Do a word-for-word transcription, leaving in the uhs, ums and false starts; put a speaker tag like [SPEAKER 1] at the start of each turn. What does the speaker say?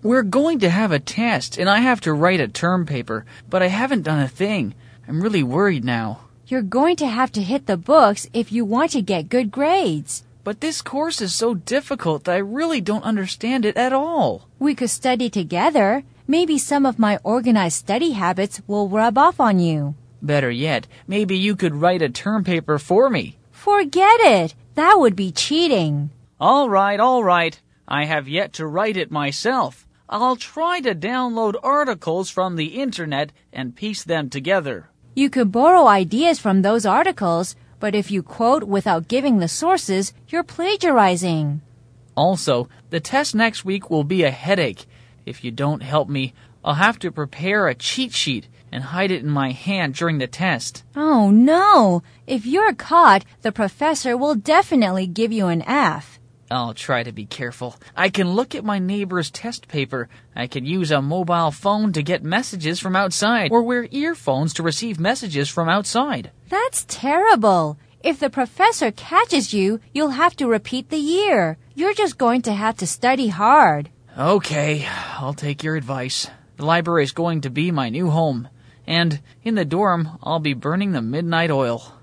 [SPEAKER 1] We're going to have a test, and I have to write a term paper, but I haven't done a thing. I'm really worried now.
[SPEAKER 2] You're going to have to hit the books if you want to get good grades.
[SPEAKER 1] But this course is so difficult that I really don't understand it at all.
[SPEAKER 2] We could study together. Maybe some of my organized study habits will rub off on you.
[SPEAKER 1] Better yet, maybe you could write a term paper for me.
[SPEAKER 2] Forget it. That would be cheating.
[SPEAKER 1] All right, all right. I have yet to write it myself. I'll try to download articles from the internet and piece them together.
[SPEAKER 2] You could borrow ideas from those articles, but if you quote without giving the sources, you're plagiarizing.
[SPEAKER 1] Also, the test next week will be a headache. If you don't help me, I'll have to prepare a cheat sheet and hide it in my hand during the test.
[SPEAKER 2] Oh, no. If you're caught, the professor will definitely give you an F.
[SPEAKER 1] I'll try to be careful. I can look at my neighbor's test paper. I can use a mobile phone to get messages from outside, or wear earphones to receive messages from outside.
[SPEAKER 2] That's terrible. If the professor catches you, you'll have to repeat the year. You're just going to have to study hard.
[SPEAKER 1] Okay, I'll take your advice. The library is going to be my new home. And in the dorm, I'll be burning the midnight oil.